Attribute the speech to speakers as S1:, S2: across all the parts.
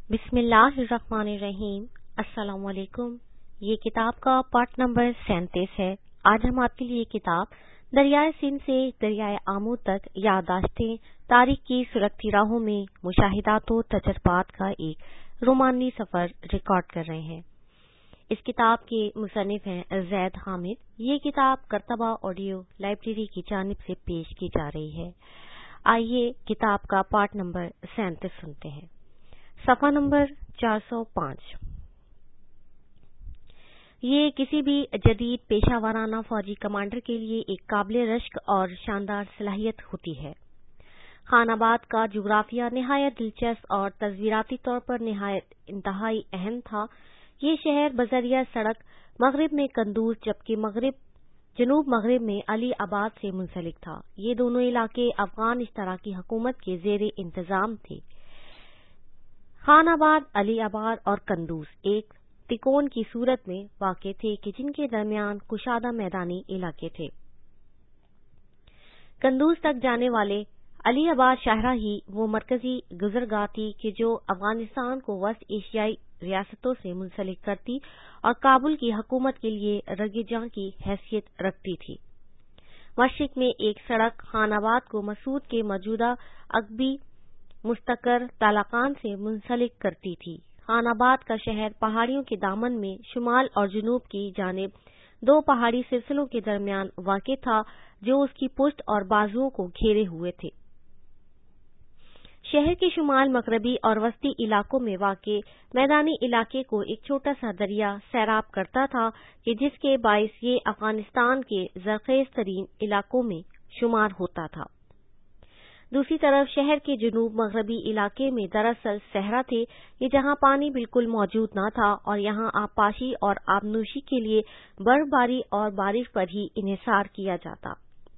S1: بسم اللہ الرحمن الرحیم۔ السلام علیکم۔ یہ کتاب کا پارٹ نمبر 37 ہے۔ آج ہم آپ کے لیے کتاب دریائے سندھ سے دریائے آمو تک یادداشتیں تاریخ کی سلگتی راہوں میں مشاہدات و تجربات کا ایک رومانی سفر ریکارڈ کر رہے ہیں۔ اس کتاب کے مصنف ہیں زید حامد۔ یہ کتاب کرتبہ آڈیو لائبریری کی جانب سے پیش کی جا رہی ہے۔ آئیے کتاب کا پارٹ نمبر 37 سنتے ہیں۔ صفحہ نمبر 405۔ یہ کسی بھی جدید پیشہ ورانہ فوجی کمانڈر کے لیے ایک قابل رشک اور شاندار صلاحیت ہوتی ہے۔ خان آباد کا جغرافیہ نہایت دلچسپ اور تصویراتی طور پر نہایت انتہائی اہم تھا۔ یہ شہر بذریعہ سڑک مغرب میں قندوز جبکہ جنوب مغرب میں علی آباد سے منسلک تھا۔ یہ دونوں علاقے افغان اشتراکی حکومت کے زیر انتظام تھے۔ خان آباد، علی آباد اور قندوز ایک تکون کی صورت میں واقع تھے کہ جن کے درمیان کشادہ میدانی علاقے تھے۔ قندوز تک جانے والے علی آباد شاہراہ ہی وہ مرکزی گزرگاہ تھی کہ جو افغانستان کو وسط ایشیائی ریاستوں سے منسلک کرتی اور کابل کی حکومت کے لیے رگِ جاں کی حیثیت رکھتی تھی۔ مشرق میں ایک سڑک خان آباد کو مسعود کے موجودہ عقبی مستقر تالاقان سے منسلک کرتی تھی۔ خان آباد کا شہر پہاڑیوں کے دامن میں شمال اور جنوب کی جانب دو پہاڑی سلسلوں کے درمیان واقع تھا جو اس کی پشت اور بازوؤں کو گھیرے ہوئے تھے۔ شہر کے شمال مغربی اور وسطی علاقوں میں واقع میدانی علاقے کو ایک چھوٹا سا دریا سیراب کرتا تھا کہ جس کے باعث یہ افغانستان کے زرخیز ترین علاقوں میں شمار ہوتا تھا۔ دوسری طرف شہر کے جنوب مغربی علاقے میں دراصل صحرا تھے کہ جہاں پانی بالکل موجود نہ تھا اور یہاں آبپاشی اور آبنوشی کے لیے برف باری اور بارش پر ہی انحصار کیا جاتا۔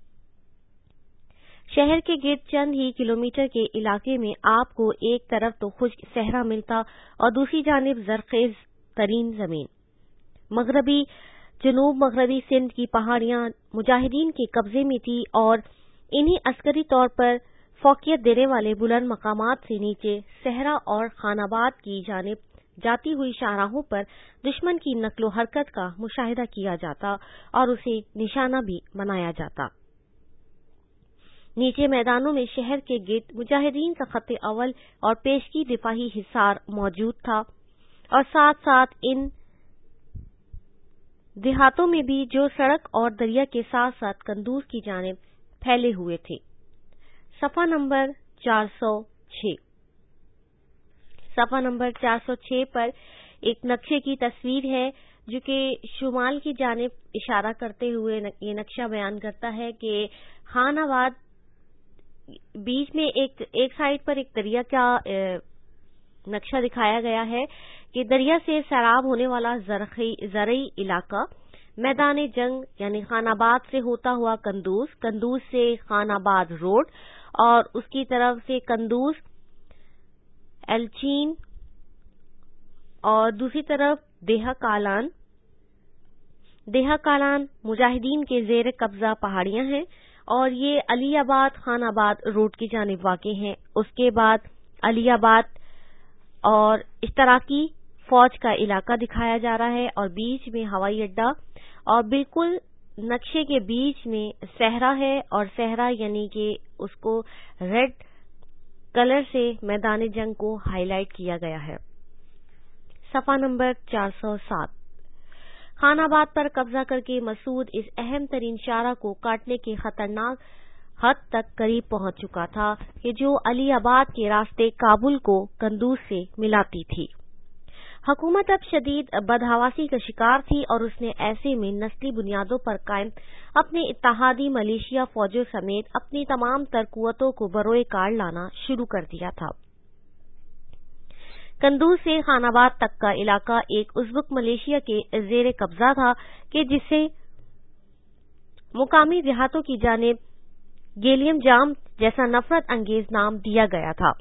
S1: شہر کے گرد چند ہی کلومیٹر کے علاقے میں آپ کو ایک طرف تو خشک صحرا ملتا اور دوسری جانب زرخیز ترین زمین۔ جنوب مغربی سندھ کی پہاڑیاں مجاہدین کے قبضے میں تھی اور انہیں عسکری طور پر فوقیت دینے والے بلند مقامات سے نیچے صحرا اور خان آباد کی جانب جاتی ہوئی شاہراہوں پر دشمن کی نقل و حرکت کا مشاہدہ کیا جاتا اور اسے نشانہ بھی بنایا جاتا۔ نیچے میدانوں میں شہر کے گرد مجاہدین کا خط اول اور پیشگی دفاعی حصار موجود تھا اور ساتھ ساتھ ان دیہاتوں میں بھی جو سڑک اور دریا کے ساتھ ساتھ قندوز کی جانب پھیلے ہوئے تھے۔ صفحہ نمبر 406۔ صفحہ نمبر 406 پر ایک نقشے کی تصویر ہے جو کہ شمال کی جانب اشارہ کرتے ہوئے یہ نقشہ بیان کرتا ہے کہ خان آباد بیچ میں ایک سائڈ پر ایک دریا کا نقشہ دکھایا گیا ہے کہ دریا سے سیراب ہونے والا زرعی علاقہ، میدان جنگ یعنی خان آباد سے ہوتا ہوا قندوز سے خان آباد روڈ اور اس کی طرف سے قندوز ایلچین اور دوسری طرف دیہا کالان مجاہدین کے زیر قبضہ پہاڑیاں ہیں اور یہ علی آباد خان آباد روڈ کی جانب واقع ہیں۔ اس کے بعد علی آباد اور اشتراکی فوج کا علاقہ دکھایا جا رہا ہے اور بیچ میں ہوائی اڈہ اور بالکل نقشے کے بیچ میں صحرا ہے اور صحرا یعنی کہ اس کو ریڈ کلر سے میدان جنگ کو ہائی لائٹ کیا گیا ہے۔ صفحہ نمبر 407۔ خان آباد پر قبضہ کر کے مسعود اس اہم ترین شاہراہ کو کاٹنے کے خطرناک حد تک قریب پہنچ چکا تھا کہ جو علی آباد کے راستے کابل کو قندوز سے ملاتی تھی۔ حکومت اب شدید بدحواسی کا شکار تھی اور اس نے ایسے میں نسلی بنیادوں پر قائم اپنے اتحادی ملیشیا فوجوں سمیت اپنی تمام تر قوتوں کو بروئے کار لانا شروع کر دیا تھا۔ قندوز سے خان آباد تک کا علاقہ ایک ازبک ملیشیا کے زیر قبضہ تھا کہ جسے مقامی دیہاتوں کی جانب گیلیم جام جیسا نفرت انگیز نام دیا گیا تھا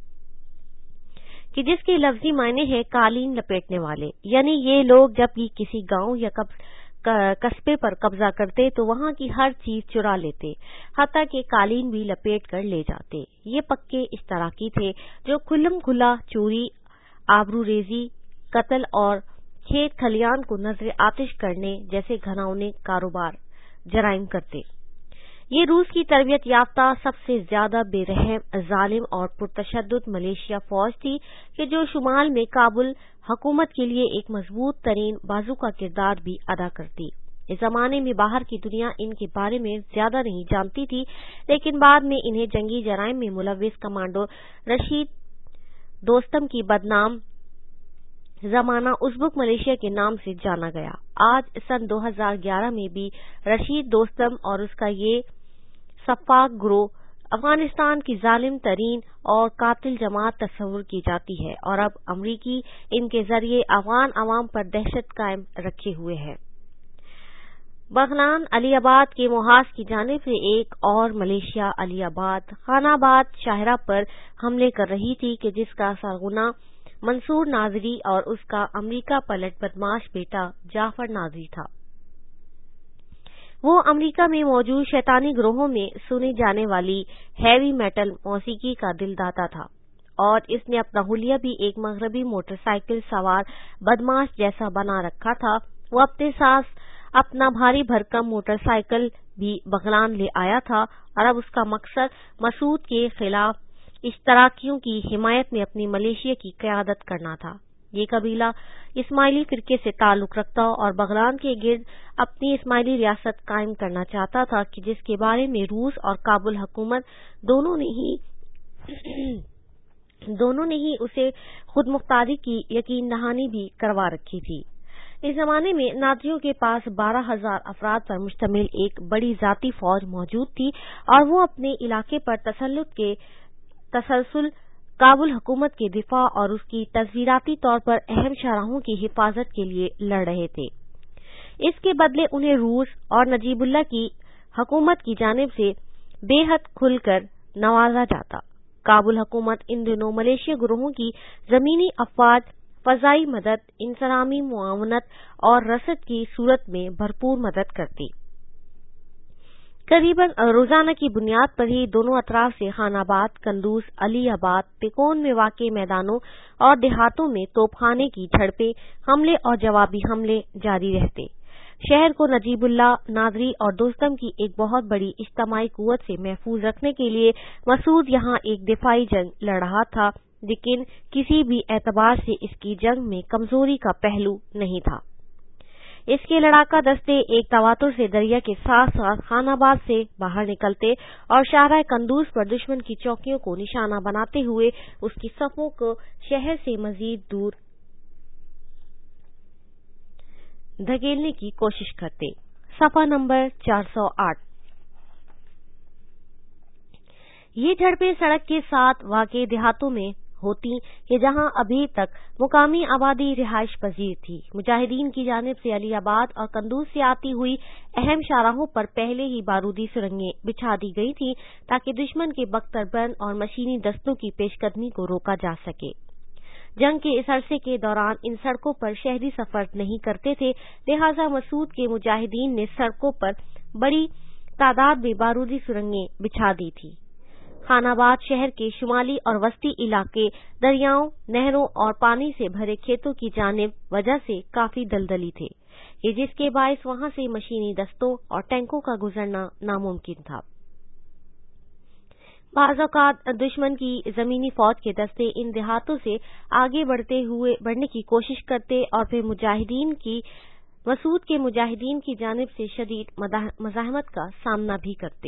S1: کہ جس کے لفظی معنی ہے قالین لپیٹنے والے، یعنی یہ لوگ جب بھی کسی گاؤں یا قصبے پر قبضہ کرتے تو وہاں کی ہر چیز چرا لیتے، حتیٰ کہ قالین بھی لپیٹ کر لے جاتے۔ یہ پکے اشتراکی تھے جو کھلم کھلا چوری آبرو ریزی، قتل اور کھیت کھلیان کو نظر آتش کرنے جیسے گھناؤنے کاروبار جرائم کرتے۔ یہ روس کی تربیت یافتہ سب سے زیادہ بے رحم، ظالم اور پرتشدد ملیشیا فوج تھی کہ جو شمال میں کابل حکومت کے لیے ایک مضبوط ترین بازو کا کردار بھی ادا کرتی۔ اس زمانے میں باہر کی دنیا ان کے بارے میں زیادہ نہیں جانتی تھی، لیکن بعد میں انہیں جنگی جرائم میں ملوث کمانڈو رشید دوستم کی بدنام زمانہ ازبک ملیشیا کے نام سے جانا گیا۔ آج سن 2011 میں بھی رشید دوستم اور اس کا یہ سفاک گروہ افغانستان کی ظالم ترین اور قاتل جماعت تصور کی جاتی ہے، اور اب امریکی ان کے ذریعے افغان عوام پر دہشت قائم رکھے ہوئے ہے۔ بغلان علی آباد کے محاذ کی جانب سے ایک اور ملیشیا علی آباد خان آباد شاہراہ پر حملے کر رہی تھی کہ جس کا سرغنہ منصور ناظری اور اس کا امریکہ پلٹ بدماش بیٹا جعفر ناظری تھا۔ وہ امریکہ میں موجود شیطانی گروہوں میں سنی جانے والی ہیوی میٹل موسیقی کا دل داتا تھا، اور اس نے اپنا حلیہ بھی ایک مغربی موٹر سائیکل سوار بدماش جیسا بنا رکھا تھا۔ وہ اپنے ساتھ اپنا بھاری بھرکم موٹر سائیکل بھی بغلان لے آیا تھا، اور اب اس کا مقصد مسعود کے خلاف اشتراکیوں کی حمایت میں اپنی ملیشیا کی قیادت کرنا تھا۔ یہ قبیلہ اسماعیلی فرقے سے تعلق رکھتا اور بغلان کے گرد اپنی اسماعیلی ریاست قائم کرنا چاہتا تھا کہ جس کے بارے میں روس اور کابل حکومت دونوں نے ہی اسے خود مختاری کی یقین دہانی بھی کروا رکھی تھی۔ اس زمانے میں ناظریوں کے پاس 12,000 افراد پر مشتمل ایک بڑی ذاتی فوج موجود تھی، اور وہ اپنے علاقے پر تسلط کے تسلسل، کابل حکومت کے دفاع اور اس کی تصویراتی طور پر اہم شاہراہوں کی حفاظت کے لیے لڑ رہے تھے۔ اس کے بدلے انہیں روس اور نجیب اللہ کی حکومت کی جانب سے بے حد کھل کر نوازا جاتا۔ کابل حکومت ان دنوں ملیشیا گروہوں کی زمینی افواج، فضائی مدد، انسانی معاونت اور رسد کی صورت میں بھرپور مدد کرتی۔ قریباً روزانہ کی بنیاد پر ہی دونوں اطراف سے خان آباد، قندوز، علی آباد، تکون میں واقع میدانوں اور دیہاتوں میں توپ خانے کی جھڑپیں، حملے اور جوابی حملے جاری رہتے۔ شہر کو نجیب اللہ، ناظری اور دوستم کی ایک بہت بڑی اجتماعی قوت سے محفوظ رکھنے کے لیے مسعود یہاں ایک دفاعی جنگ لڑ رہا تھا، لیکن کسی بھی اعتبار سے اس کی جنگ میں کمزوری کا پہلو نہیں تھا۔ اس کے لڑاکا دستے ایک تواتر سے دریا کے ساتھ ساتھ خان آباد سے باہر نکلتے اور شاہراہ قندوز پر دشمن کی چوکیوں کو نشانہ بناتے ہوئے اس کی صفوں کو شہر سے مزید دور دھکیلنے کی کوشش کرتے۔ صفحہ نمبر 408۔ یہ جھڑپیں سڑک کے ساتھ واقع دیہاتوں میں ہوتی کہ جہاں ابھی تک مقامی آبادی رہائش پذیر تھی۔ مجاہدین کی جانب سے علی آباد اور قندوز سے آتی ہوئی اہم شاہراہوں پر پہلے ہی بارودی سرنگیں بچھا دی گئی تھیں تاکہ دشمن کے بختر بند اور مشینی دستوں کی پیش قدمی کو روکا جا سکے۔ جنگ کے اس عرصے کے دوران ان سڑکوں پر شہری سفر نہیں کرتے تھے، لہذا مسعود کے مجاہدین نے سڑکوں پر بڑی تعداد میں بارودی سرنگیں بچھا دی تھی۔ خان آباد شہر کے شمالی اور وسطی علاقے دریاؤں، نہروں اور پانی سے بھرے کھیتوں کی جانب وجہ سے کافی دلدلی تھے، کہ جس کے باعث وہاں سے مشینی دستوں اور ٹینکوں کا گزرنا ناممکن تھا۔ بعض اوقات دشمن کی زمینی فوج کے دستے ان دیہاتوں سے آگے بڑھنے کی کوشش کرتے اور پھر مسعود کے مجاہدین کی جانب سے شدید مزاحمت کا سامنا بھی کرتے۔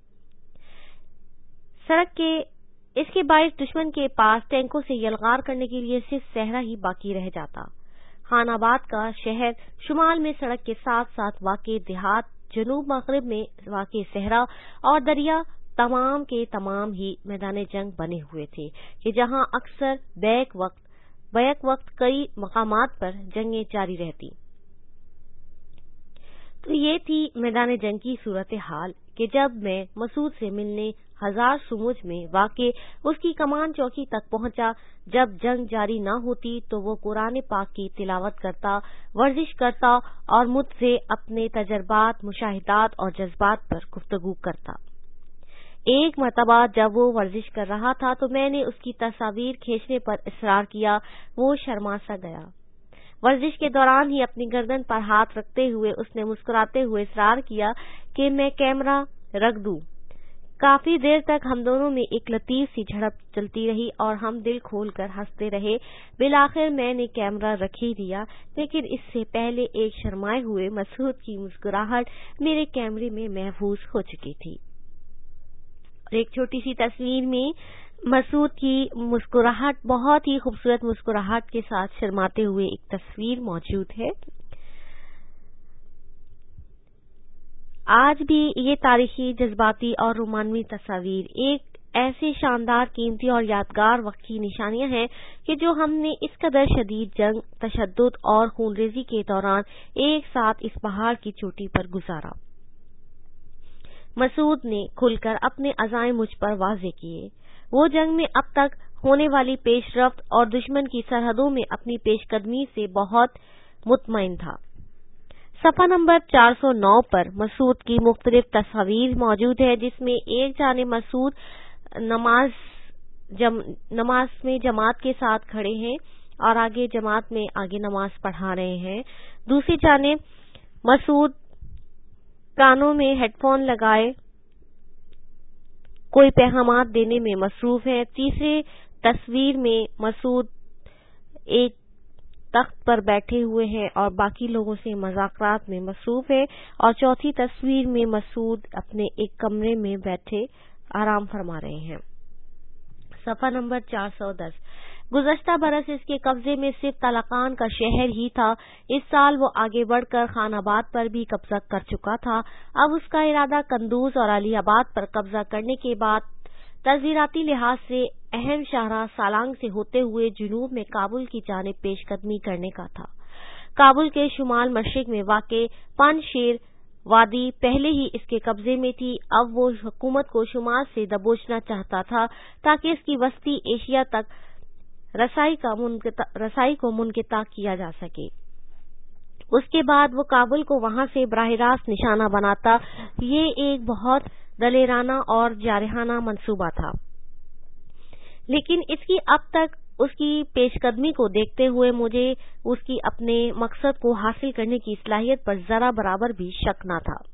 S1: اس کے باعث دشمن کے پاس ٹینکوں سے یلغار کرنے کے لیے صرف صحرا ہی باقی رہ جاتا۔ خان آباد کا شہر شمال میں سڑک کے ساتھ ساتھ واقع دیہات، جنوب مغرب میں واقع صحرا اور دریا تمام کے تمام ہی میدان جنگ بنے ہوئے تھے کہ جہاں اکثر بیک وقت کئی مقامات پر جنگیں جاری رہتی۔ تو یہ تھی میدان جنگ کی صورتحال کہ جب میں مسعود سے ملنے ہزار سموج میں واقع اس کی کمان چوکی تک پہنچا، جب جنگ جاری نہ ہوتی تو وہ قرآن پاک کی تلاوت کرتا، ورزش کرتا اور مجھ سے اپنے تجربات، مشاہدات اور جذبات پر گفتگو کرتا۔ ایک مرتبہ جب وہ ورزش کر رہا تھا تو میں نے اس کی تصاویر کھینچنے پر اصرار کیا. وہ شرما سا گیا. ورزش کے دوران ہی اپنی گردن پر ہاتھ رکھتے ہوئے اس نے مسکراتے ہوئے اصرار کیا کہ میں کیمرہ رکھ دوں. کافی دیر تک ہم دونوں میں ایک لطیف سی جھڑپ چلتی رہی اور ہم دل کھول کر ہنستے رہے. بالآخر میں نے کیمرہ رکھ ہی دیا، لیکن اس سے پہلے ایک شرمائے ہوئے مسعود کی مسکراہٹ میرے کیمرے میں محفوظ ہو چکی تھی. اور ایک چھوٹی سی تصویر میں مسعود کی مسکراہٹ، بہت ہی خوبصورت مسکراہٹ کے ساتھ شرماتے ہوئے ایک تصویر موجود ہے. آج بھی یہ تاریخی، جذباتی اور رومانوی تصاویر ایک ایسے شاندار، قیمتی اور یادگار وقت کی نشانیاں ہیں کہ جو ہم نے اس قدر شدید جنگ، تشدد اور خونریزی کے دوران ایک ساتھ اس پہاڑ کی چوٹی پر گزارا. مسعود نے کھل کر اپنے عزائم مجھ پر واضح کیے. وہ جنگ میں اب تک ہونے والی پیش رفت اور دشمن کی سرحدوں میں اپنی پیش قدمی سے بہت مطمئن تھا. صفحہ نمبر 409 پر مسعود کی مختلف تصاویر موجود ہے، جس میں ایک جانب مسعود نماز میں جماعت کے ساتھ کھڑے ہیں اور آگے جماعت میں آگے نماز پڑھا رہے ہیں. دوسری جانب مسعود کانوں میں ہیڈ فون لگائے کوئی پیغامات دینے میں مصروف ہیں. تیسری تصویر میں مسعود ایک تخت پر بیٹھے ہوئے ہیں اور باقی لوگوں سے مذاکرات میں مصروف ہے. اور چوتھی تصویر میں مسعود اپنے ایک کمرے میں بیٹھے آرام فرما رہے ہیں. صفحہ نمبر 410. گزشتہ برس اس کے قبضے میں صرف تالقان کا شہر ہی تھا. اس سال وہ آگے بڑھ کر خان آباد پر بھی قبضہ کر چکا تھا. اب اس کا ارادہ قندوز اور علی آباد پر قبضہ کرنے کے بعد تصویراتی لحاظ سے اہم شاہراہ سالانگ سے ہوتے ہوئے جنوب میں کابل کی جانب پیش قدمی کرنے کا تھا. کابل کے شمال مشرق میں واقع پن شیر وادی پہلے ہی اس کے قبضے میں تھی. اب وہ حکومت کو شمال سے دبوچنا چاہتا تھا تاکہ اس کی وسطی ایشیا تک رسائی کو منقطع کیا جا سکے. اس کے بعد وہ کابل کو وہاں سے براہ راست نشانہ بناتا. یہ ایک بہت دلیرانہ اور جارحانہ منصوبہ تھا، لیکن اس کی اب تک اس کی پیش قدمی کو دیکھتے ہوئے مجھے اس کی اپنے مقصد کو حاصل کرنے کی صلاحیت پر ذرا برابر بھی شک نہ تھا.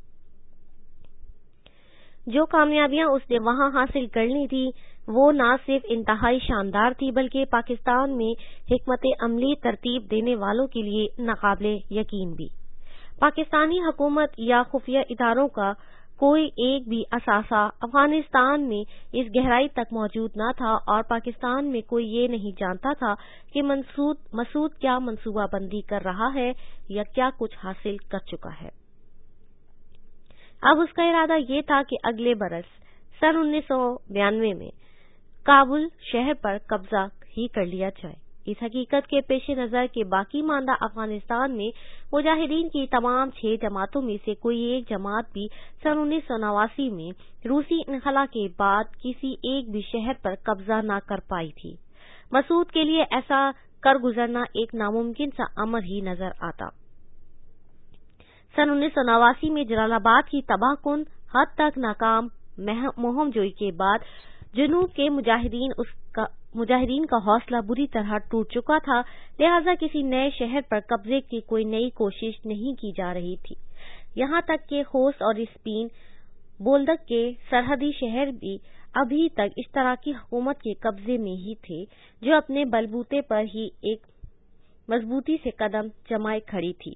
S1: جو کامیابیاں اس نے وہاں حاصل کر لی تھی وہ نہ صرف انتہائی شاندار تھی بلکہ پاکستان میں حکمت عملی ترتیب دینے والوں کے لیے ناقابل یقین بھی. پاکستانی حکومت یا خفیہ اداروں کا کوئی ایک بھی اثاثہ افغانستان میں اس گہرائی تک موجود نہ تھا اور پاکستان میں کوئی یہ نہیں جانتا تھا کہ مسعود کیا منصوبہ بندی کر رہا ہے یا کیا کچھ حاصل کر چکا ہے. اب اس کا ارادہ یہ تھا کہ اگلے برس سن 1992 میں کابل شہر پر قبضہ ہی کر لیا جائے. اس حقیقت کے پیش نظر کے باقی ماندہ افغانستان میں مجاہدین کی تمام 6 جماعتوں میں سے کوئی ایک جماعت بھی سن 1989 میں روسی انخلا کے بعد کسی ایک بھی شہر پر قبضہ نہ کر پائی تھی. مسعود کے لیے ایسا کر گزرنا ایک ناممکن سا امر ہی نظر آتا. سن 1989 میں جلال آباد کی تباہ کن حد تک ناکام مہم جوئی کے بعد جنوب کے مجاہدین کا حوصلہ بری طرح ٹوٹ چکا تھا. لہذا کسی نئے شہر پر قبضے کی کوئی نئی کوشش نہیں کی جا رہی تھی. یہاں تک کہ خوست اور اسپین بولدک کے سرحدی شہر بھی ابھی تک اشتراکی حکومت کے قبضے میں ہی تھے جو اپنے بلبوتے پر ہی ایک مضبوطی سے قدم جمائے کھڑی تھی.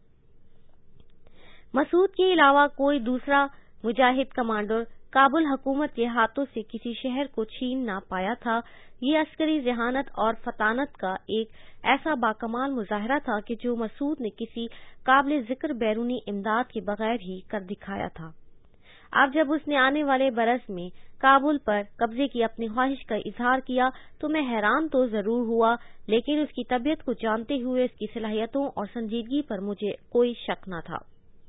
S1: مسعود کے علاوہ کوئی دوسرا مجاہد کمانڈر کابل حکومت کے ہاتھوں سے کسی شہر کو چھین نہ پایا تھا. یہ عسکری ذہانت اور فطانت کا ایک ایسا باکمال مظاہرہ تھا کہ جو مسعود نے کسی قابل ذکر بیرونی امداد کے بغیر ہی کر دکھایا تھا. اب جب اس نے آنے والے برس میں کابل پر قبضے کی اپنی خواہش کا اظہار کیا تو میں حیران تو ضرور ہوا، لیکن اس کی طبیعت کو جانتے ہوئے اس کی صلاحیتوں اور سنجیدگی پر مجھے کوئی شک نہ تھا.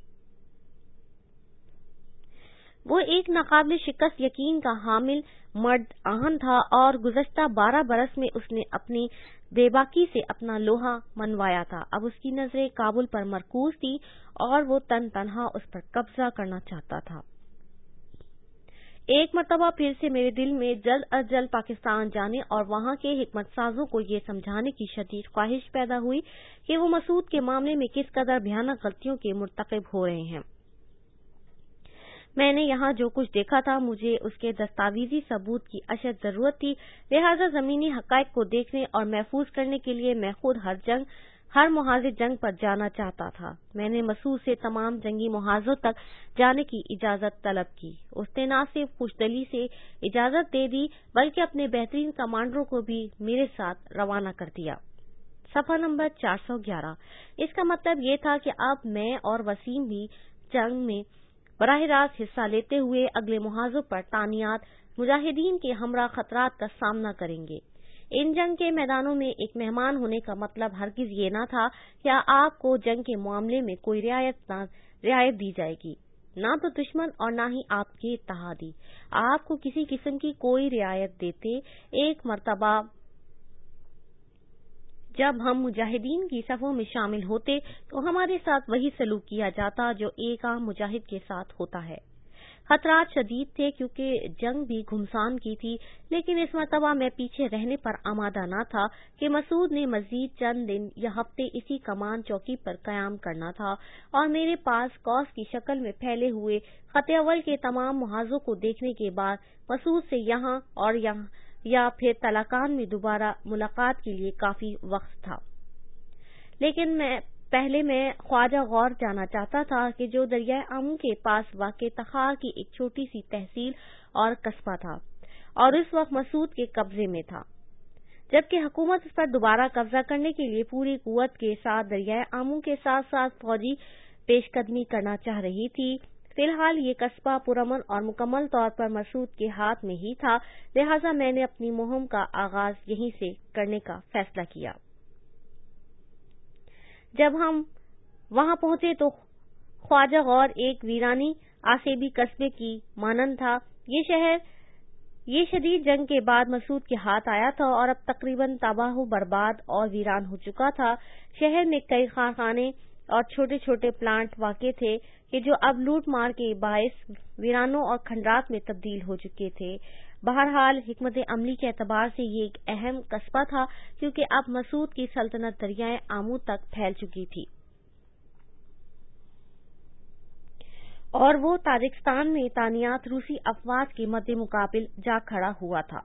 S1: وہ ایک ناقابل شکست یقین کا حامل مرد آہن تھا اور گزشتہ 12 برس میں اس نے اپنی بے باکی سے اپنا لوہا منوایا تھا. اب اس کی نظریں کابل پر مرکوز تھی اور وہ تنہا اس پر قبضہ کرنا چاہتا تھا. ایک مرتبہ پھر سے میرے دل میں جلد از جلد پاکستان جانے اور وہاں کے حکمت سازوں کو یہ سمجھانے کی شدید خواہش پیدا ہوئی کہ وہ مسعود کے معاملے میں کس قدر بھیانک غلطیوں کے مرتکب ہو رہے ہیں۔ میں نے یہاں جو کچھ دیکھا تھا مجھے اس کے دستاویزی ثبوت کی اشد ضرورت تھی، لہٰذا زمینی حقائق کو دیکھنے اور محفوظ کرنے کے لیے میں خود ہر محاذ جنگ پر جانا چاہتا تھا۔ میں نے مسعود سے تمام جنگی محاذوں تک جانے کی اجازت طلب کی۔ اس نے نہ صرف خوش دلی سے اجازت دے دی بلکہ اپنے بہترین کمانڈروں کو بھی میرے ساتھ روانہ کر دیا۔ صفحہ نمبر 411۔ اس کا مطلب یہ تھا کہ اب میں اور وسیم بھی جنگ میں براہ راست حصہ لیتے ہوئے اگلے محاذوں پر تعینات مجاہدین کے ہمراہ خطرات کا سامنا کریں گے۔ ان جنگ کے میدانوں میں ایک مہمان ہونے کا مطلب ہرگز یہ نہ تھا کہ آپ کو جنگ کے معاملے میں کوئی رعایت دی جائے گی، نہ تو دشمن اور نہ ہی آپ کے اتحادی آپ کو کسی قسم کی کوئی رعایت دیتے۔ ایک مرتبہ جب ہم مجاہدین کی صفوں میں شامل ہوتے تو ہمارے ساتھ وہی سلوک کیا جاتا جو ایک عام مجاہد کے ساتھ ہوتا ہے۔ خطرات شدید تھے کیونکہ جنگ بھی گھمسان کی تھی، لیکن اس مرتبہ میں پیچھے رہنے پر آمادہ نہ تھا کہ مسعود نے مزید چند دن یا ہفتے اسی کمان چوکی پر قیام کرنا تھا اور میرے پاس قوس کی شکل میں پھیلے ہوئے خط اول کے تمام محاذوں کو دیکھنے کے بعد مسعود سے یہاں اور یا پھر تلاکان میں دوبارہ ملاقات کے لیے کافی وقت تھا۔ لیکن پہلے میں خواجہ غور جانا چاہتا تھا کہ جو دریائے آمو کے پاس واقع تخار کی ایک چھوٹی سی تحصیل اور قصبہ تھا اور اس وقت مسعود کے قبضے میں تھا، جبکہ حکومت اس پر دوبارہ قبضہ کرنے کے لیے پوری قوت کے ساتھ دریائے آمو کے ساتھ ساتھ فوجی پیش قدمی کرنا چاہ رہی تھی۔ فی الحال یہ قصبہ پرامن اور مکمل طور پر مسعود کے ہاتھ میں ہی تھا، لہٰذا میں نے اپنی مہم کا آغاز یہیں سے کرنے کا فیصلہ کیا۔ جب ہم وہاں پہنچے تو خواجہ غور ایک ویرانی آسیبی قصبے کی مانند تھا۔ یہ شدید جنگ کے بعد مسعود کے ہاتھ آیا تھا اور اب تقریباً تباہ و برباد اور ویران ہو چکا تھا۔ شہر میں کئی کارخانے اور چھوٹے چھوٹے پلانٹ واقع تھے کہ جو اب لوٹ مار کے باعث ویرانوں اور کھنڈرات میں تبدیل ہو چکے تھے۔ بہرحال حکمت عملی کے اعتبار سے یہ ایک اہم قصبہ تھا کیونکہ اب مسعود کی سلطنت دریائے آمو تک پھیل چکی تھی اور وہ تاجکستان میں تعینات روسی افواج کے مد مقابل جا کھڑا ہوا تھا۔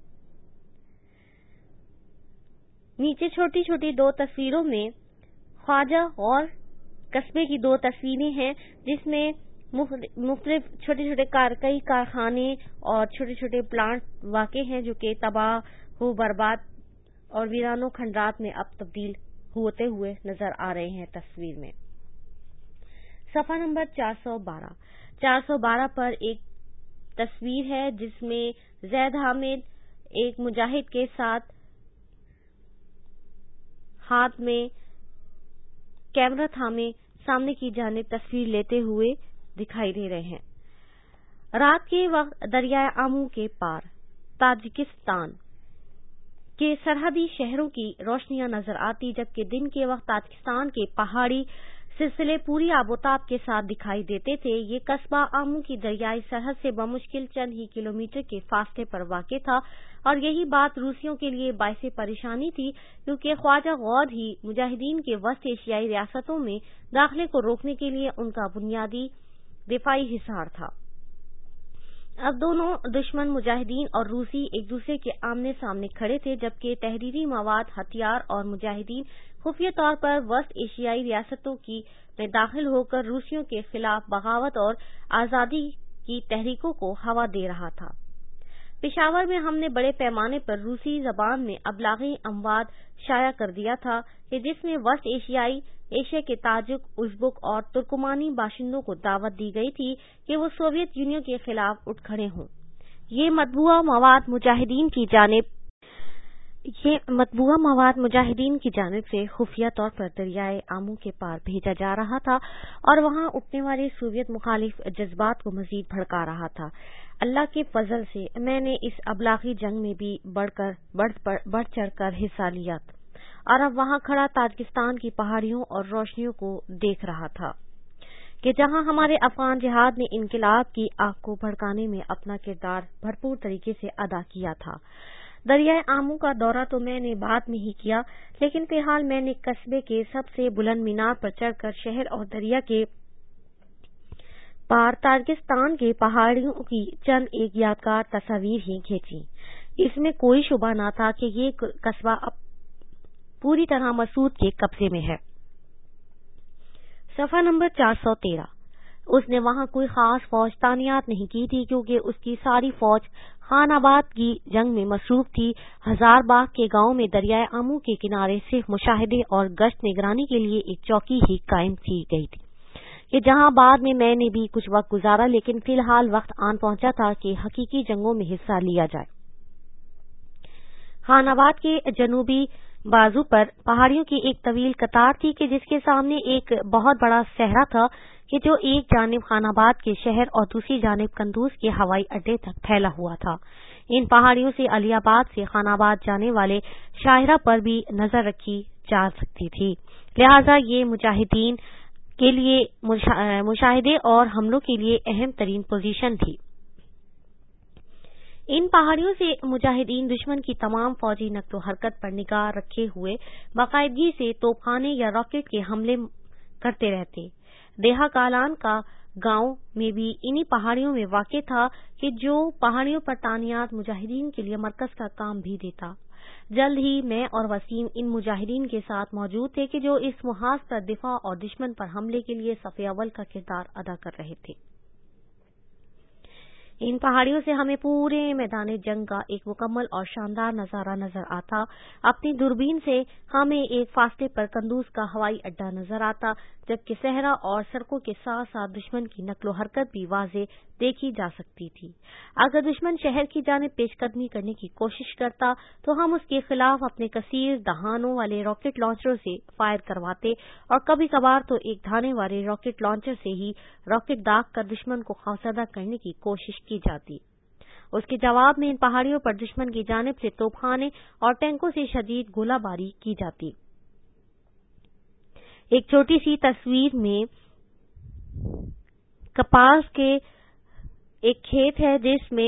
S1: نیچے چھوٹی چھوٹی دو تصویروں میں خواجہ غور قصبے کی دو تصویریں ہیں جس میں مختلف کئی کارخانے اور چھوٹے چھوٹے پلانٹ واقع ہیں جو کہ تباہ و برباد اور ویرانوں کھنڈرات میں اب تبدیل ہوتے ہوئے نظر آ رہے ہیں۔ تصویر میں صفحہ نمبر 412 پر ایک تصویر ہے جس میں زید حامد ایک مجاہد کے ساتھ ہاتھ میں کیمرہ تھامے سامنے کی جانب تصویر لیتے ہوئے دکھائی دے رہے ہیں۔ رات کے وقت دریائے آمو کے پار تاجکستان کے سرحدی شہروں کی روشنیاں نظر آتی، جبکہ دن کے وقت تاجکستان کے پہاڑی سلسلے پوری آبوتاب کے ساتھ دکھائی دیتے تھے۔ یہ قصبہ آمو کی دریائی سرحد سے بمشکل چند ہی کلومیٹر کے فاصلے پر واقع تھا اور یہی بات روسیوں کے لیے باعث پریشانی تھی کیونکہ خواجہ غور ہی مجاہدین کے وسط ایشیائی ریاستوں میں داخلے کو روکنے کے لیے ان کا بنیادی دفاعی حصار تھا۔ اب دونوں دشمن مجاہدین اور روسی ایک دوسرے کے آمنے سامنے کھڑے تھے، جبکہ تحریری مواد، ہتھیار اور مجاہدین خفیہ طور پر وسط ایشیائی ریاستوں میں داخل ہو کر روسیوں کے خلاف بغاوت اور آزادی کی تحریکوں کو ہوا دے رہا تھا۔ پشاور میں ہم نے بڑے پیمانے پر روسی زبان میں ابلاغی امواد شائع کر دیا تھا کہ جس میں وسط ایشیا کے تاجک، ازبک اور ترکمانی باشندوں کو دعوت دی گئی تھی کہ وہ سوویت یونین کے خلاف اٹھ کھڑے ہوں۔ یہ مطبوعہ مواد مجاہدین کی جانب سے خفیہ طور پر دریائے آمو کے پار بھیجا جا رہا تھا اور وہاں اٹھنے والے سوویت مخالف جذبات کو مزید بھڑکا رہا تھا۔ اللہ کے فضل سے میں نے اس ابلاغی جنگ میں بھی بڑھ چڑھ کر حصہ لیا اور اب وہاں کھڑا تاجکستان کی پہاڑیوں اور روشنیوں کو دیکھ رہا تھا کہ جہاں ہمارے افغان جہاد نے انقلاب کی آگ کو بھڑکانے میں اپنا کردار بھرپور طریقے سے ادا کیا تھا۔ دریائے آمو کا دورہ تو میں نے بعد میں ہی کیا، لیکن فی الحال میں نے قصبے کے سب سے بلند مینار پر چڑھ کر شہر اور دریا کے پار تاجکستان کے پہاڑیوں کی چند ایک یادگار تصاویر ہی کھینچی۔ اس میں کوئی شبہ نہ تھا کہ یہ قصبہ اب پوری طرح مسعود کے قبضے میں ہے۔ صفحہ نمبر 413۔ اس نے وہاں کوئی خاص فوج تعینات نہیں کی تھی کیونکہ اس کی ساری فوج خان آباد کی جنگ میں مصروف تھی۔ ہزار باغ کے گاؤں میں دریائے آمو کے کنارے صرف مشاہدے اور گشت نگرانی کے لیے ایک چوکی ہی قائم کی گئی تھی کہ جہاں بعد میں نے بھی کچھ وقت گزارا، لیکن فی الحال وقت آن پہنچا تھا کہ حقیقی جنگوں میں حصہ لیا جائے۔ خان آباد کے جنوبی بازو پر پہاڑیوں کی ایک طویل قطار تھی کہ جس کے سامنے ایک بہت بڑا صحرا تھا کہ جو ایک جانب خان آباد کے شہر اور دوسری جانب قندوز کے ہوائی اڈے تک پھیلا ہوا تھا۔ ان پہاڑیوں سے علی آباد سے خان آباد جانے والے شاہراہ پر بھی نظر رکھی جا سکتی تھی، لہذا یہ مجاہدین کے لیے مشاہدے اور حملوں کے لیے اہم ترین پوزیشن تھی۔ ان پہاڑیوں سے مجاہدین دشمن کی تمام فوجی نقل و حرکت پر نگاہ رکھے ہوئے باقاعدگی سے توپ خانے یا راکٹ کے حملے کرتے رہتے۔ دیہا کالان کا گاؤں میں بھی انہی پہاڑیوں میں واقع تھا کہ جو پہاڑیوں پر تعینات مجاہدین کے لیے مرکز کا کام بھی دیتا۔ جلد ہی میں اور وسیم ان مجاہدین کے ساتھ موجود تھے کہ جو اس محاذ پر دفاع اور دشمن پر حملے کے لیے صف اول کا کردار ادا کر رہے تھے۔ ان پہاڑیوں سے ہمیں پورے میدان جنگ کا ایک مکمل اور شاندار نظارہ نظر آتا۔ اپنی دوربین سے ہمیں ایک فاصلے پر قندوز کا ہوائی اڈا نظر آتا، جبکہ صحرا اور سڑکوں کے ساتھ ساتھ دشمن کی نقل و حرکت بھی واضح دیکھی جا سکتی تھی۔ اگر دشمن شہر کی جانب پیش قدمی کرنے کی کوشش کرتا تو ہم اس کے خلاف اپنے کثیر دہانوں والے راکٹ لانچروں سے فائر کرواتے اور کبھی کبھار تو ایک دھانے والے راکٹ لانچر سے ہی راکٹ داغ کر دشمن کو خوفزدہ کرنے کی کوشش کی جاتی۔ اس کے جواب میں ان پہاڑیوں پر دشمن کی جانب سے توپ خانے اور ٹینکوں سے شدید گولہ باری کی جاتی۔ ایک چھوٹی سی تصویر میں کپاس کے ایک کھیت ہے جس میں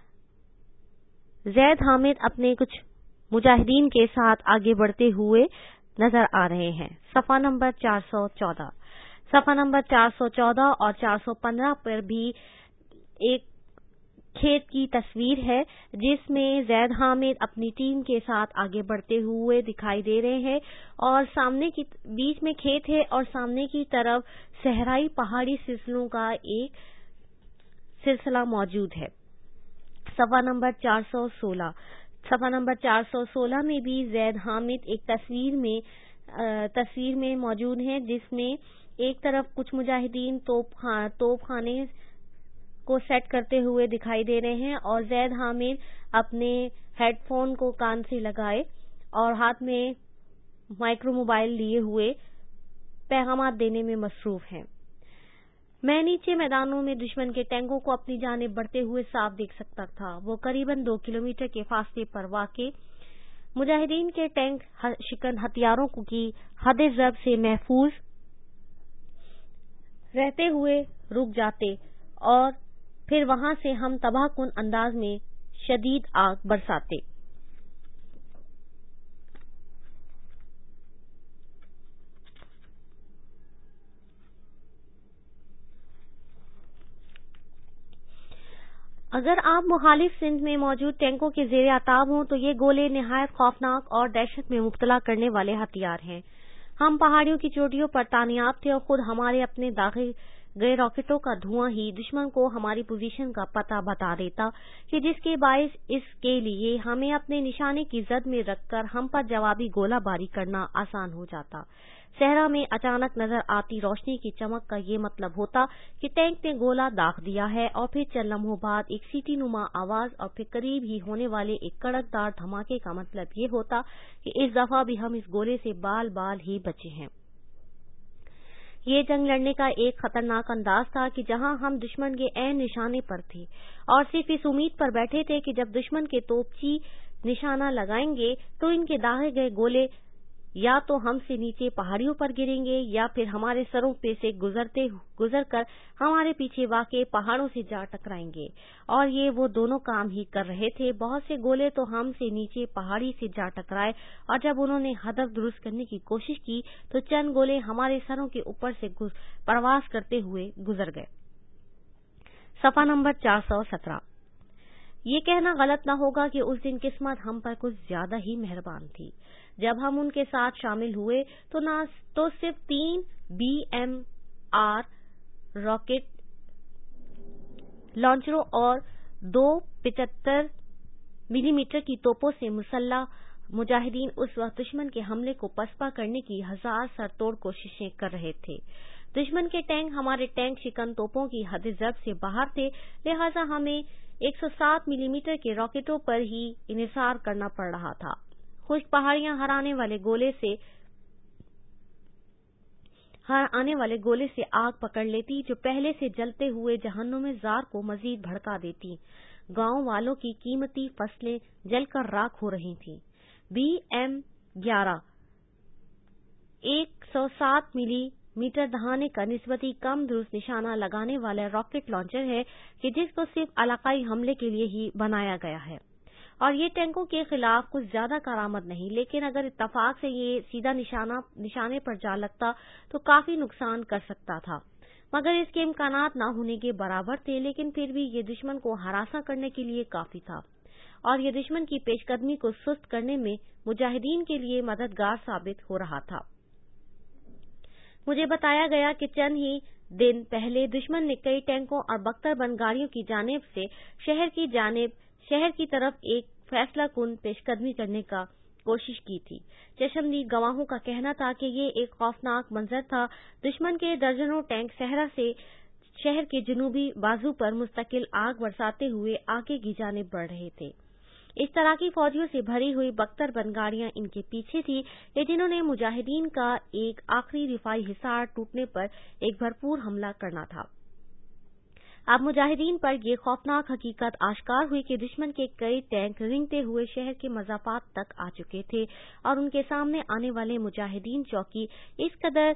S1: زید حامد اپنے کچھ مجاہدین کے ساتھ آگے بڑھتے ہوئے نظر آ رہے ہیں۔ صفحہ نمبر 414۔ صفحہ نمبر 414 اور 415 پر بھی ایک کھیت کی تصویر ہے جس میں زید حامد اپنی ٹیم کے ساتھ آگے بڑھتے ہوئے دکھائی دے رہے ہیں اور سامنے کی بیچ میں کھیت ہے اور سامنے کی طرف صحرائی پہاڑی سلسلوں کا ایک سلسلہ موجود ہے۔ صفحہ نمبر 416۔ صفحہ نمبر 416 میں بھی زید حامد ایک تصویر میں موجود ہیں جس میں ایک طرف کچھ مجاہدین توپ خانے کو سیٹ کرتے ہوئے دکھائی دے رہے ہیں اور زید حامد اپنے ہیڈ فون کو کان سے لگائے اور ہاتھ میں مائکرو موبائل لیے ہوئے پیغامات دینے میں مصروف ہیں۔ میں نیچے میدانوں میں دشمن کے ٹینکوں کو اپنی جانب بڑھتے ہوئے صاف دیکھ سکتا تھا۔ وہ قریباً 2 کلومیٹر کے فاصلے پر واقع مجاہدین کے ٹینک شکن ہتھیاروں کی حد ضرب سے محفوظ رہتے ہوئے رک جاتے اور پھر وہاں سے ہم تباہ کن انداز میں شدید آگ برساتے۔ اگر آپ مخالف سمت میں موجود ٹینکوں کے زیر اعتاب ہوں تو یہ گولے نہایت خوفناک اور دہشت میں مبتلا کرنے والے ہتھیار ہیں۔ ہم پہاڑیوں کی چوٹیوں پر تعینات تھے اور خود ہمارے اپنے داغے گئے راکٹوں کا دھواں ہی دشمن کو ہماری پوزیشن کا پتہ بتا دیتا کہ جس کے باعث اس کے لیے ہمیں اپنے نشانے کی زد میں رکھ کر ہم پر جوابی گولہ باری کرنا آسان ہو جاتا۔ صحرا میں اچانک نظر آتی روشنی کی چمک کا یہ مطلب ہوتا کہ ٹینک نے گولہ داغ دیا ہے اور پھر چند لمحوں بعد ایک سیٹی نما آواز اور پھر قریب ہی ہونے والے ایک کڑک دار دھماکے کا مطلب یہ ہوتا کہ اس دفعہ بھی ہم اس گولے سے بال ہی بچے ہیں۔ یہ جنگ لڑنے کا ایک خطرناک انداز تھا کہ جہاں ہم دشمن کے عین نشانے پر تھے اور صرف اس امید پر بیٹھے تھے کہ جب دشمن کے توپچی نشانہ لگائیں گے تو ان کے داغے گئے گولے یا تو ہم سے نیچے پہاڑیوں پر گریں گے یا پھر ہمارے سروں پہ سے گزر کر ہمارے پیچھے واقع پہاڑوں سے جا ٹکرائیں گے۔ اور یہ وہ دونوں کام ہی کر رہے تھے۔ بہت سے گولے تو ہم سے نیچے پہاڑی سے جا ٹکرائے اور جب انہوں نے ہدف درست کرنے کی کوشش کی تو چند گولے ہمارے سروں کے اوپر سے پرواز کرتے ہوئے گزر گئے۔ صفحہ نمبر 417۔ یہ کہنا غلط نہ ہوگا کہ اس دن قسمت ہم پر کچھ زیادہ ہی مہربان تھی۔ جب ہم ان کے ساتھ شامل ہوئے تو صرف 3 BMR راکٹ لانچروں اور 2 75 ملی میٹر کی توپوں سے مسلح مجاہدین اس وقت دشمن کے حملے کو پسپا کرنے کی ہزار سر توڑ کوششیں کر رہے تھے۔ دشمن کے ٹینک ہمارے ٹینک شکن توپوں کی حد ضرب سے باہر تھے، لہذا ہمیں 107 ملی میٹر کے راکٹوں پر ہی انحصار کرنا پڑ رہا تھا۔ خشک پہاڑیاں ہر آنے والے گولے سے آگ پکڑ لیتی جو پہلے سے جلتے ہوئے جہنم زار کو مزید بھڑکا دیتی۔ گاؤں والوں کی قیمتی فصلیں جل کر راکھ ہو رہی تھیں۔ BM-11 107 ملی میٹر دہانے کا نسبتی کم درست نشانہ لگانے والا راکٹ لانچر ہے کہ جس کو صرف علاقائی حملے کے لیے ہی بنایا گیا ہے، اور یہ ٹینکوں کے خلاف کچھ زیادہ کارآمد نہیں، لیکن اگر اتفاق سے یہ سیدھا نشانے پر جا لگتا تو کافی نقصان کر سکتا تھا، مگر اس کے امکانات نہ ہونے کے برابر تھے، لیکن پھر بھی یہ دشمن کو ہراساں کرنے کے لیے کافی تھا، اور یہ دشمن کی پیش قدمی کو سست کرنے میں مجاہدین کے لیے مددگار ثابت ہو رہا تھا۔ مجھے بتایا گیا کہ چند ہی دن پہلے دشمن نے کئی ٹینکوں اور بختر بند گاڑیوں کی جانب سے شہر کی طرف ایک فیصلہ کن پیش قدمی کرنے کا کوشش کی تھی۔ چشمدید گواہوں کا کہنا تھا کہ یہ ایک خوفناک منظر تھا۔ دشمن کے درجنوں ٹینک صحرا سے شہر کے جنوبی بازو پر مستقل آگ برساتے ہوئے آگے کی جانب بڑھ رہے تھے۔ اس طرح کی فوجیوں سے بھری ہوئی بختر بند گاڑیاں ان کے پیچھے تھی کہ جنہوں نے مجاہدین کا ایک آخری دفاعی حصار ٹوٹنے پر ایک بھرپور حملہ کرنا تھا۔ اب مجاہدین پر یہ خوفناک حقیقت آشکار ہوئی کہ دشمن کے کئی ٹینک رینگتے ہوئے شہر کے مضافات تک آ چکے تھے، اور ان کے سامنے آنے والے مجاہدین چوکی اس قدر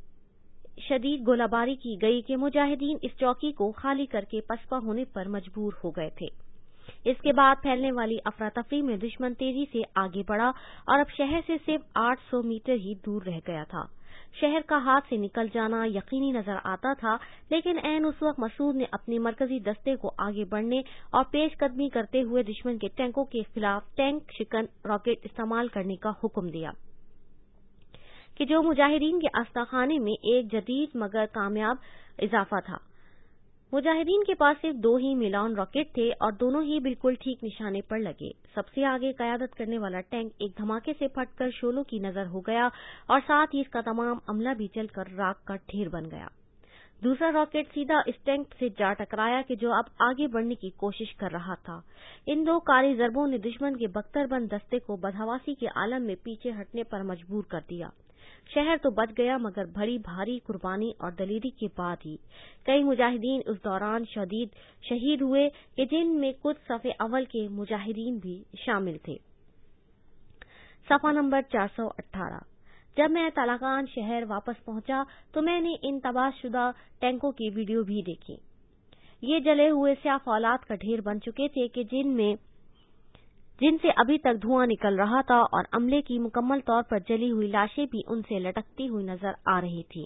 S1: شدید گولہ باری کی گئی کہ مجاہدین اس چوکی کو خالی کر کے پسپا ہونے پر مجبور ہو گئے تھے۔ اس کے بعد پھیلنے والی افراتفری میں دشمن تیزی سے آگے بڑھا اور اب شہر سے صرف 800 میٹر ہی دور رہ گیا تھا۔ شہر کا ہاتھ سے نکل جانا یقینی نظر آتا تھا، لیکن عین اس وقت مسعود نے اپنے مرکزی دستے کو آگے بڑھنے اور پیش قدمی کرتے ہوئے دشمن کے ٹینکوں کے خلاف ٹینک شکن راکٹ استعمال کرنے کا حکم دیا، کہ جو مجاہدین کے اسلحہ خانے میں ایک جدید مگر کامیاب اضافہ تھا۔ مجاہدین کے پاس صرف 2 ہی میلان راکٹ تھے اور دونوں ہی بالکل ٹھیک نشانے پر لگے۔ سب سے آگے قیادت کرنے والا ٹینک ایک دھماکے سے پھٹ کر شعلوں کی نظر ہو گیا اور ساتھ ہی اس کا تمام عملہ بھی جل کر راکھ کا ڈھیر بن گیا۔ دوسرا راکٹ سیدھا اس ٹینک سے جا ٹکرایا کہ جو اب آگے بڑھنے کی کوشش کر رہا تھا۔ ان 2 کاری ضربوں نے دشمن کے بختر بند دستے کو بدحواسی کے عالم میں پیچھے ہٹنے پر مجبور کر دیا۔ شہر تو بچ گیا مگر بڑی بھاری قربانی اور دلیری کے بعد ہی کئی مجاہدین اس دوران شہید ہوئے کہ جن میں کچھ صف اول کے مجاہدین بھی شامل تھے۔ صفحہ نمبر 418۔ جب میں طالقان شہر واپس پہنچا تو میں نے ان تباہ شدہ ٹینکوں کی ویڈیو بھی دیکھی۔ یہ جلے ہوئے سیاہ فولاد کا ڈھیر بن چکے تھے کہ جن سے ابھی تک دھواں نکل رہا تھا، اور عملے کی مکمل طور پر جلی ہوئی لاشیں بھی ان سے لٹکتی ہوئی نظر آ رہی تھیں۔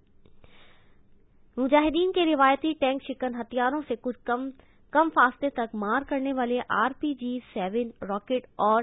S1: مجاہدین کے روایتی ٹینک شکن ہتھیاروں سے کچھ کم فاصلے تک مار کرنے والے RPG-7 راکٹ اور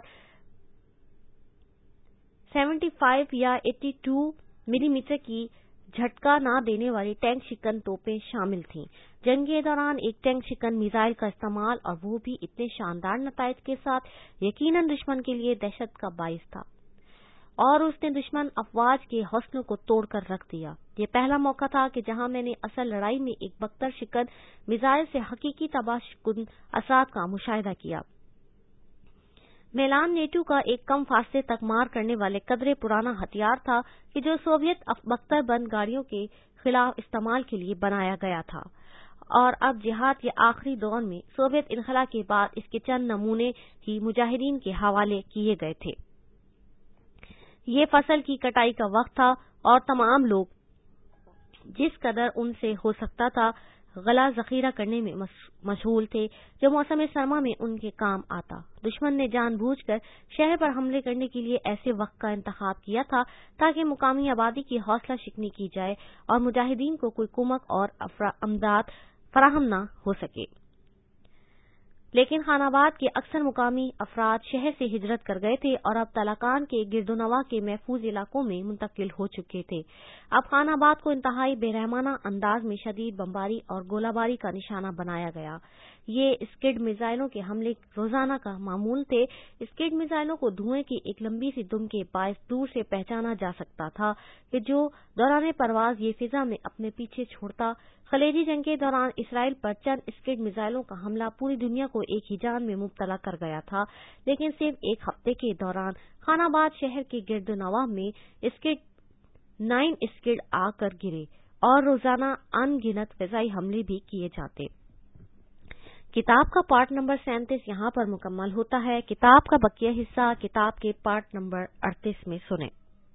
S1: 75 یا 82 ملی میٹر کی جھٹکا نہ دینے والی ٹینک شکن توپیں شامل تھیں۔ جنگ کے دوران ایک ٹینک شکن میزائل کا استعمال، اور وہ بھی اتنے شاندار نتائج کے ساتھ، یقیناً دشمن کے لیے دہشت کا باعث تھا، اور اس نے دشمن افواج کے حوصلوں کو توڑ کر رکھ دیا۔ یہ پہلا موقع تھا کہ جہاں میں نے اصل لڑائی میں ایک بختر شکن میزائل سے حقیقی تباہ کن اثرات کا مشاہدہ کیا۔ میلان نیٹو کا ایک کم فاصلے تک مار کرنے والے قدرے پرانا ہتھیار تھا کہ جو سوویت بختر بند گاڑیوں کے خلاف استعمال کے لیے بنایا گیا تھا، اور اب جہاد کے آخری دور میں سوویت انخلا کے بعد اس کے چند نمونے ہی مجاہدین کے حوالے کیے گئے تھے۔ یہ فصل کی کٹائی کا وقت تھا اور تمام لوگ جس قدر ان سے ہو سکتا تھا غلہ ذخیرہ کرنے میں مشغول تھے جو موسم سرما میں ان کے کام آتا۔ دشمن نے جان بوجھ کر شہر پر حملے کرنے کے لیے ایسے وقت کا انتخاب کیا تھا تاکہ مقامی آبادی کی حوصلہ شکنی کی جائے اور مجاہدین کو کوئی کمک اور امداد فراہم نہ ہو سکے۔ لیکن خان آباد کے اکثر مقامی افراد شہر سے ہجرت کر گئے تھے اور اب تالقان کے گرد و نواح کے محفوظ علاقوں میں منتقل ہو چکے تھے۔ اب خان آباد کو انتہائی بے رحمانہ انداز میں شدید بمباری اور گولہ باری کا نشانہ بنایا گیا۔ یہ اسکڈ میزائلوں کے حملے روزانہ کا معمول تھے۔ اسکڈ میزائلوں کو دھوئیں کی ایک لمبی سی دم کے باعث دور سے پہچانا جا سکتا تھا کہ جو دوران پرواز یہ فضا میں اپنے پیچھے چھوڑتا۔ خلیجی جنگ کے دوران اسرائیل پر چند اسکڈ میزائلوں کا حملہ پوری دنیا کو ایک ہی جان میں مبتلا کر گیا تھا، لیکن صرف ایک ہفتے کے دوران خان آباد شہر کے گرد و نواح میں 9 اسکڈ آ کر گرے اور روزانہ ان گنت فضائی حملے بھی کیے جاتے۔ کتاب کا پارٹ نمبر 37 یہاں پر مکمل ہوتا ہے۔ کتاب کا بقیہ حصہ کتاب کے پارٹ نمبر 38 میں سنیں۔